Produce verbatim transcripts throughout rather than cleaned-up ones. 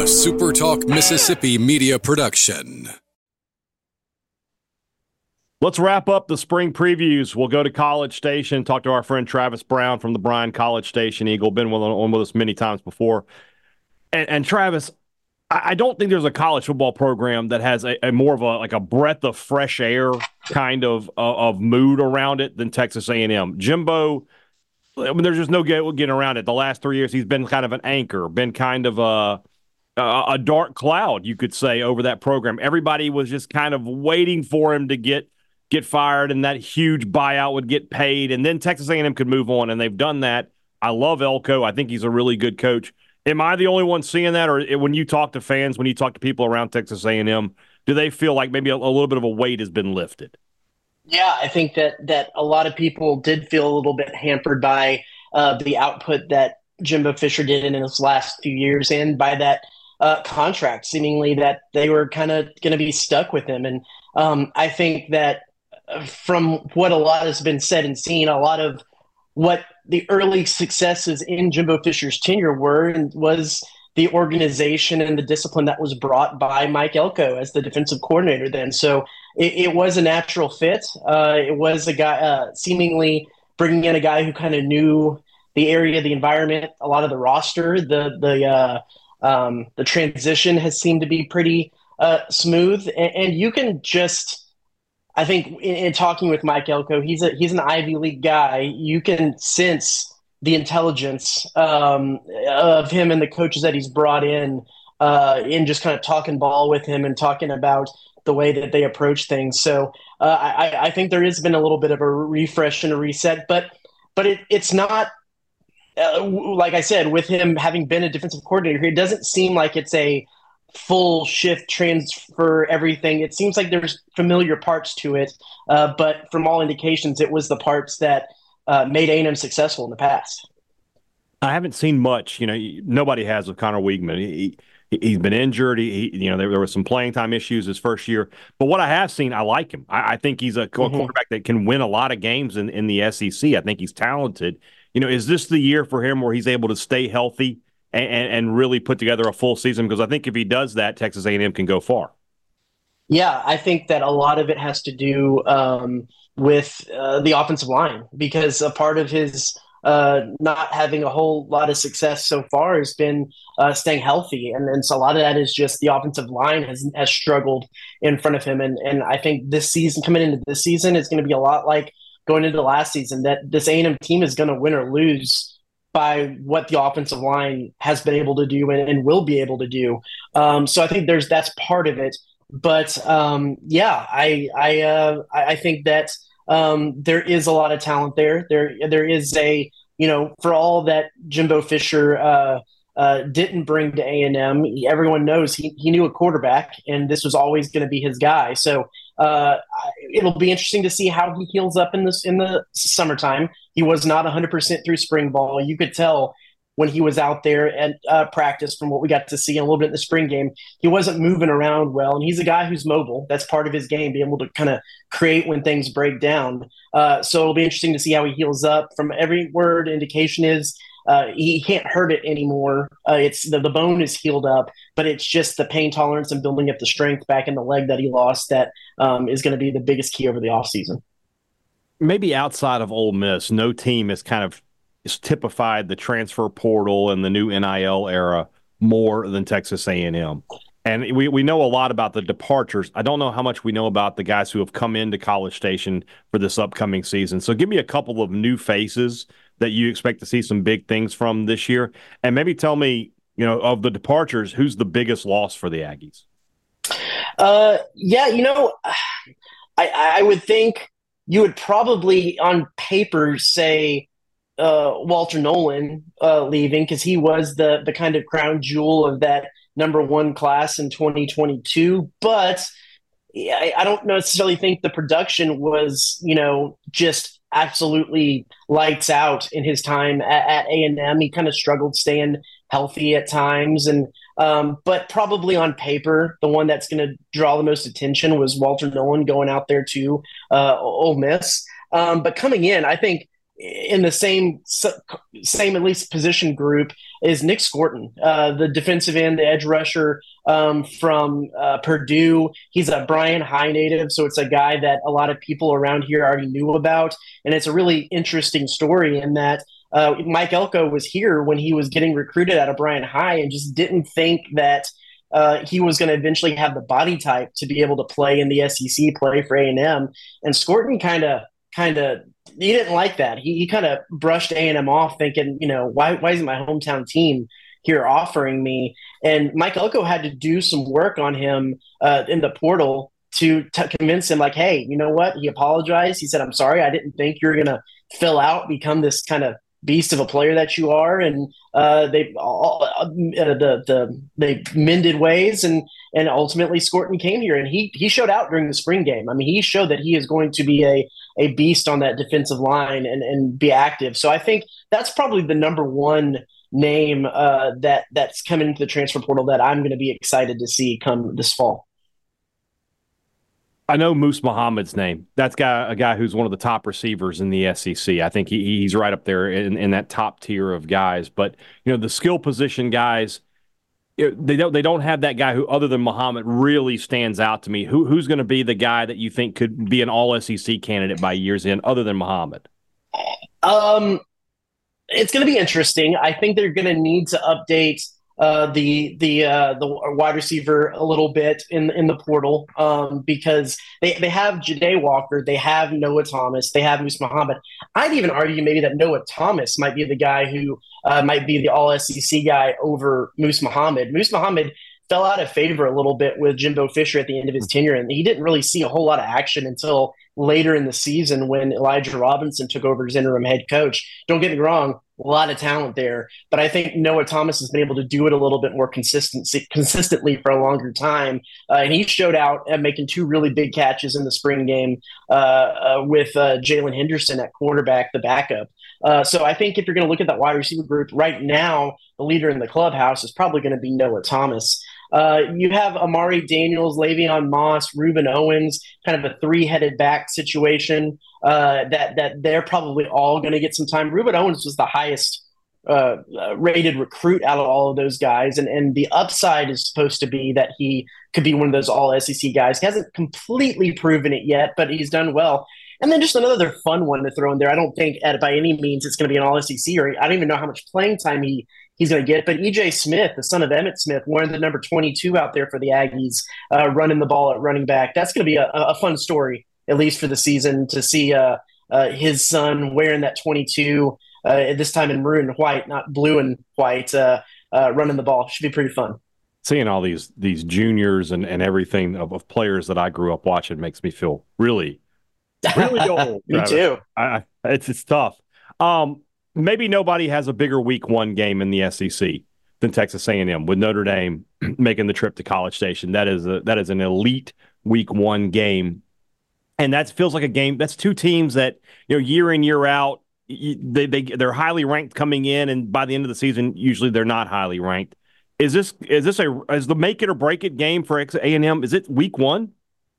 SuperTalk Mississippi media production. Let's wrap up the spring previews. We'll go to College Station, talk to our friend Travis Brown from the Bryan College Station Eagle. Been on with us many times before. And, and Travis, I, I don't think there's a college football program that has a, a more of a like a breath of fresh air kind of uh, of mood around it than Texas A and M. Jimbo, I mean, there's just no getting around it. The last three years, he's been kind of an anchor, been kind of a a, a dark cloud, you could say, over that program. Everybody was just kind of waiting for him to get get fired and that huge buyout would get paid, and then Texas A and M could move on, and they've done that. I love Elko. I think he's a really good coach. Am I the only one seeing that, or when you talk to fans, when you talk to people around Texas A and M, do they feel like maybe a, a little bit of a weight has been lifted? Yeah, I think that that a lot of people did feel a little bit hampered by uh, the output that Jimbo Fisher did in his last few years, and by that uh, contract, seemingly that they were kind of going to be stuck with him. And um, I think that from what a lot has been said and seen, a lot of what the early successes in Jimbo Fisher's tenure were and was the organization and the discipline that was brought by Mike Elko as the defensive coordinator then. So it, it was a natural fit. Uh, it was a guy uh, seemingly bringing in a guy who kind of knew the area, the environment, a lot of the roster. The the uh, um, the transition has seemed to be pretty uh, smooth, and, and you can just – I think in, in talking with Mike Elko, he's a he's an Ivy League guy. You can sense the intelligence um, of him and the coaches that he's brought in, uh, in just kind of talking ball with him and talking about the way that they approach things. So uh, I, I think there has been a little bit of a refresh and a reset, but but it, it's not uh, like I said, with him having been a defensive coordinator, it doesn't seem like it's a full shift transfer everything. It seems like there's familiar parts to it, uh, but from all indications, it was the parts that uh, made A and M successful in the past. I haven't seen much. You know, nobody has with Connor Weigman. He, he, he's been injured. He, he you know, there, there were some playing time issues his first year. But what I have seen, I like him. I, I think he's a mm-hmm. quarterback that can win a lot of games in, in the S E C. I think he's talented. You know, is this the year for him where he's able to stay healthy And, and really put together a full season? Because I think if he does that, Texas A and M can go far. Yeah, I think that a lot of it has to do um, with uh, the offensive line, because a part of his uh, not having a whole lot of success so far has been uh, staying healthy. And, and so a lot of that is just the offensive line has, has struggled in front of him. And, and I think this season, coming into this season, is going to be a lot like going into last season, that this A and M team is going to win or lose by what the offensive line has been able to do and, and will be able to do. Um, so I think there's that's part of it. But um, yeah, I I uh, I think that um, there is a lot of talent there. There there is a you know for all that Jimbo Fisher uh, uh, didn't bring to A and M, everyone knows he he knew a quarterback, and this was always going to be his guy. So uh, it'll be interesting to see how he heals up in this in the summertime. He was not one hundred percent through spring ball. You could tell when he was out there at uh, practice, from what we got to see a little bit in the spring game, he wasn't moving around well. And he's a guy who's mobile. That's part of his game, being able to kind of create when things break down. Uh, so it'll be interesting to see how he heals up. From every word, indication is uh, he can't hurt it anymore. Uh, it's the, the bone is healed up, but it's just the pain tolerance and building up the strength back in the leg that he lost that um, is going to be the biggest key over the offseason. Maybe outside of Ole Miss, no team has kind of is typified the transfer portal and the new N I L era more than Texas A and M. And we, we know a lot about the departures. I don't know how much we know about the guys who have come into College Station for this upcoming season. So give me a couple of new faces that you expect to see some big things from this year. And maybe tell me, you know, of the departures, who's the biggest loss for the Aggies? Uh, yeah, you know, I, I would think you would probably on paper say uh, Walter Nolan uh, leaving, because he was the the kind of crown jewel of that number one class in twenty twenty-two. But I, I don't necessarily think the production was, you know, just absolutely lights out in his time at, at A and M. He kind of struggled staying healthy at times. And um, but probably on paper, the one that's going to draw the most attention was Walter Nolan going out there to uh, Ole Miss. Um, but coming in, I think in the same same at least position group is Nick Scorton, uh, the defensive end, the edge rusher um, from uh, Purdue. He's a Brian High native, so it's a guy that a lot of people around here already knew about, and it's a really interesting story in that uh, Mike Elko was here when he was getting recruited out of Brian High and just didn't think that uh, he was going to eventually have the body type to be able to play in the S E C, play for A and M, and Scorton kind of kind of he didn't like that. He, he kind of brushed A and M off thinking, you know, why why isn't my hometown team here offering me? And Mike Elko had to do some work on him uh, in the portal to t- convince him, like, hey, you know what? He apologized. He said, I'm sorry. I didn't think you were going to fill out, become this kind of beast of a player that you are. And uh, they all, uh, the the they mended ways, and and ultimately Scorton came here, and he he showed out during the spring game. I mean, he showed that he is going to be a a beast on that defensive line and, and be active. So I think that's probably the number one name uh, that that's coming into the transfer portal that I'm going to be excited to see come this fall. I know Moose Muhammad's name. That's guy, a guy who's one of the top receivers in the S E C. I think he, he's right up there in, in that top tier of guys. But, you know, the skill position guys, they don't they don't have that guy who, other than Muhammad, really stands out to me. Who Who's going to be the guy that you think could be an all S E C candidate by year's end, other than Muhammad? Um, it's going to be interesting. I think they're going to need to update uh, the the uh, the wide receiver a little bit in in the portal um, because they, they have Ja'Day Walker, they have Noah Thomas, they have Moose Muhammad. I'd even argue maybe that Noah Thomas might be the guy who uh, might be the all S E C guy over Moose Muhammad. Moose Muhammad fell out of favor a little bit with Jimbo Fisher at the end of his tenure, and he didn't really see a whole lot of action until later in the season when Elijah Robinson took over as interim head coach. Don't get me wrong, a lot of talent there, but I think Noah Thomas has been able to do it a little bit more consistency, consistently for a longer time, uh, and he showed out at making two really big catches in the spring game uh, uh, with uh, Jalen Henderson at quarterback, the backup. Uh, so I think if you're going to look at that wide receiver group right now, the leader in the clubhouse is probably going to be Noah Thomas. Uh, you have Amari Daniels, Le'Veon Moss, Reuben Owens, kind of a three-headed back situation uh, that that they're probably all going to get some time. Reuben Owens was the highest uh, rated recruit out of all of those guys, and, and the upside is supposed to be that he could be one of those all S E C guys. He hasn't completely proven it yet, but he's done well. And then just another fun one to throw in there. I don't think at, by any means it's going to be an all S E C, or I don't even know how much playing time he he's going to get. But E J Smith, the son of Emmitt Smith, wearing the number twenty-two out there for the Aggies, uh, running the ball at running back. That's going to be a, a fun story, at least for the season, to see uh, uh, his son wearing that twenty-two, uh, this time in maroon and white, not blue and white, uh, uh, running the ball. Should be pretty fun. Seeing all these these juniors and, and everything of, of players that I grew up watching makes me feel really, really old. Me too. I, I, it's, it's tough. Um, Maybe nobody has a bigger week one game in the S E C than Texas A and M, with Notre Dame making the trip to College Station. That is a, that is an elite week one game. And that feels like a game. That's two teams that, you know, year in, year out, they, they, they're highly ranked coming in. And by the end of the season, usually they're not highly ranked. Is this, is this a, is the make it or break it game for A and M? Is it week one?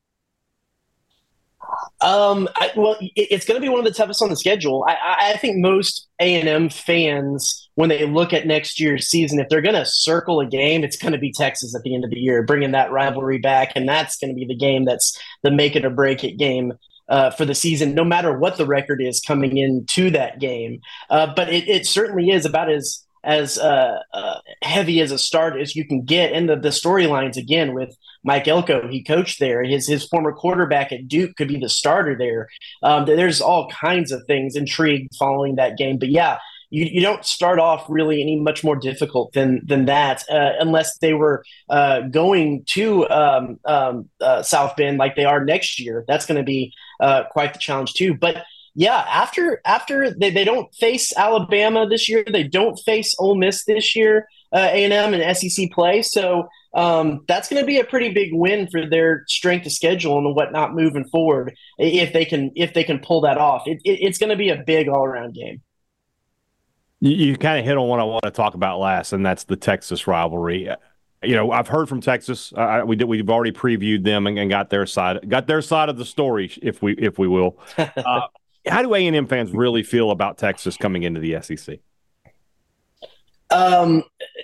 Um, I, well, it, it's going to be one of the toughest on the schedule. I, I think most A and M fans, when they look at next year's season, if they're going to circle a game, it's going to be Texas at the end of the year, bringing that rivalry back, and that's going to be the game that's the make it or break it game uh, for the season, no matter what the record is coming into that game. Uh, but it, it certainly is about as as uh, uh, heavy as a start as you can get. And the, the storylines, again, with Mike Elko, he coached there. His his former quarterback at Duke could be the starter there. Um, there's all kinds of things intrigued following that game. But, yeah, you, you don't start off really any much more difficult than than that uh, unless they were uh, going to um, um, uh, South Bend like they are next year. That's going to be uh, quite the challenge too. But yeah, after after they, they don't face Alabama this year, they don't face Ole Miss this year, uh, A and M and S E C play. So um, that's going to be a pretty big win for their strength of schedule and whatnot moving forward. If they can if they can pull that off, it, it, it's going to be a big all around game. You, you kind of hit on what I want to talk about last, and that's the Texas rivalry. You know, I've heard from Texas. Uh, we did. We've already previewed them and, and got their side, got their side of the story, if we if we will. Uh, how do A and M fans really feel about Texas coming into the S E C? Um,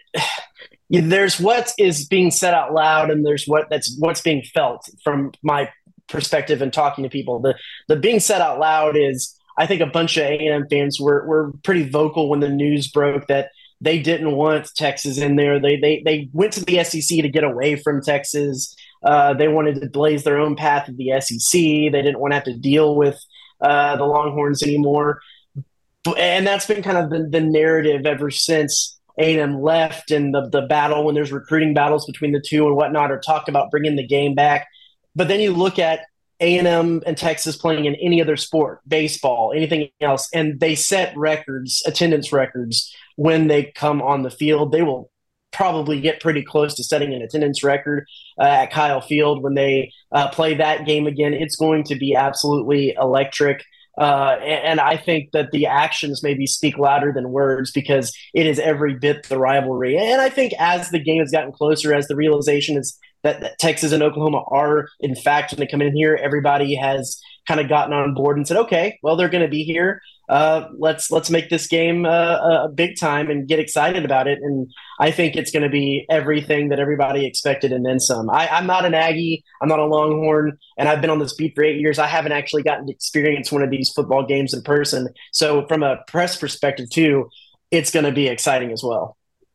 there's what is being said out loud, and there's what that's what's being felt from my perspective and talking to people. The the being said out loud is, I think a bunch of A and M fans were were pretty vocal when the news broke that they didn't want Texas in there. They they they went to the S E C to get away from Texas. Uh, they wanted to blaze their own path at the S E C. They didn't want to have to deal with uh, the Longhorns anymore. And that's been kind of the, the narrative ever since A and M left, and the, the battle when there's recruiting battles between the two and whatnot, or talk about bringing the game back. But then you look at A and M and Texas playing in any other sport, baseball, anything else, and they set records, attendance records, when they come on the field. They will probably get pretty close to setting an attendance record uh, at Kyle Field when they uh, play that game again. It's going to be absolutely electric. Uh, and, and I think that the actions maybe speak louder than words, because it is every bit the rivalry. And I think as the game has gotten closer, as the realization is that, that Texas and Oklahoma are, in fact, when they come in here, everybody has kind of gotten on board and said, okay, well, they're going to be here. Uh, let's let's make this game uh, a big time and get excited about it. And I think it's going to be everything that everybody expected and then some. I, I'm not an Aggie. I'm not a Longhorn. And I've been on this beat for eight years. I haven't actually gotten to experience one of these football games in person. So from a press perspective, too, it's going to be exciting as well.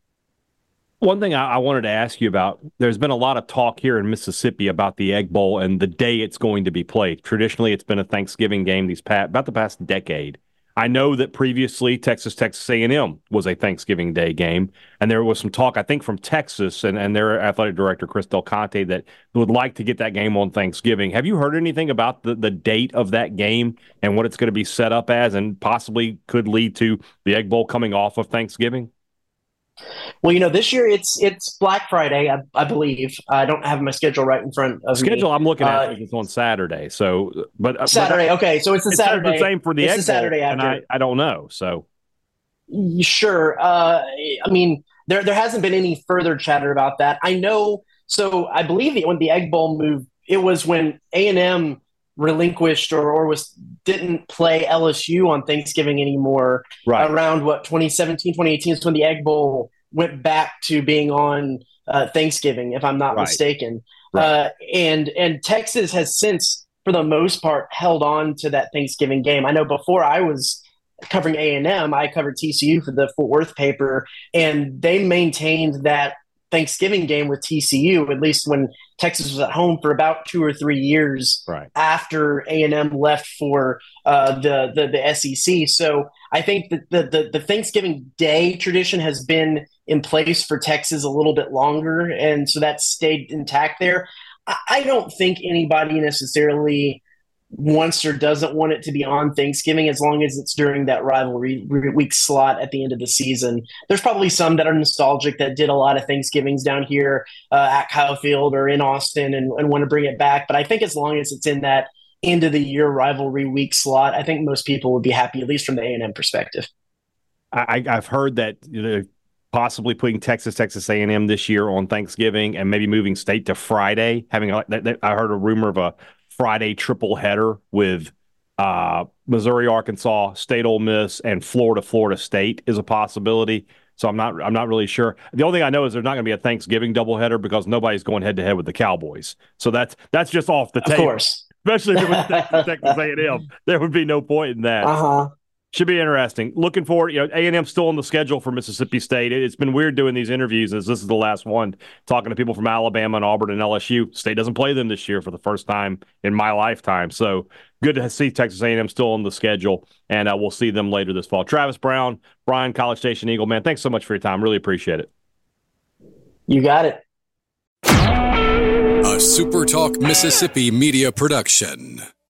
One thing I, I wanted to ask you about, there's been a lot of talk here in Mississippi about the Egg Bowl and the day it's going to be played. Traditionally, it's been a Thanksgiving game these past, about the past decade. I know that previously Texas, Texas A and M was a Thanksgiving Day game, and there was some talk, I think, from Texas and, and their athletic director, Chris Del Conte, that would like to get that game on Thanksgiving. Have you heard anything about the, the date of that game and what it's going to be set up as, and possibly could lead to the Egg Bowl coming off of Thanksgiving? Well, you know, this year it's it's Black Friday, I, I believe. I don't have my schedule right in front of schedule me. Schedule I'm looking at uh, is on Saturday. So, but Saturday, but, okay. So it's the Saturday. It's the same for the it's Egg the Saturday Bowl, after. and I, I don't know. So, sure. Uh, I mean, there there hasn't been any further chatter about that. I know. So I believe that when the Egg Bowl moved, it was when A and M relinquished or, or was didn't play L S U on Thanksgiving anymore. Right. Around what twenty seventeen, twenty eighteen is when the Egg Bowl went back to being on uh, Thanksgiving, if I'm not right. mistaken. Right. Uh, and and Texas has since, for the most part, held on to that Thanksgiving game. I know before I was covering A and M, I covered T C U for the Fort Worth paper, and they maintained that Thanksgiving game with T C U, at least when Texas was at home, for about two or three years right. after A and M left for uh, the, the the S E C. So I think that the, the the Thanksgiving Day tradition has been in place for Texas a little bit longer, and so that stayed intact there. I, I don't think anybody necessarily wants or doesn't want it to be on Thanksgiving, as long as it's during that rivalry week slot at the end of the season. There's probably some that are nostalgic that did a lot of Thanksgivings down here uh, at Kyle Field or in Austin and, and want to bring it back. But I think as long as it's in that end of the year rivalry week slot, I think most people would be happy, at least from the A and M perspective. I, I've heard that, you know, possibly putting Texas, Texas A and M this year on Thanksgiving and maybe moving state to Friday. Having a, that, that, I heard a rumor of a Friday triple header with uh, Missouri, Arkansas, State, Ole Miss, and Florida, Florida State is a possibility. So I'm not I'm not really sure. The only thing I know is there's not going to be a Thanksgiving doubleheader because nobody's going head to head with the Cowboys. So that's that's just off the table. Of course, especially if it was Texas, Texas A and M, there would be no point in that. Uh huh. Should be interesting. Looking forward, you know, A and M still on the schedule for Mississippi State. It's been weird doing these interviews as this is the last one, talking to people from Alabama and Auburn and L S U. State doesn't play them this year for the first time in my lifetime. So good to see Texas A and M still on the schedule, and uh, we'll see them later this fall. Travis Brown, Bryan, College Station Eagle, man, thanks so much for your time. Really appreciate it. You got it. A SuperTalk Mississippi media production.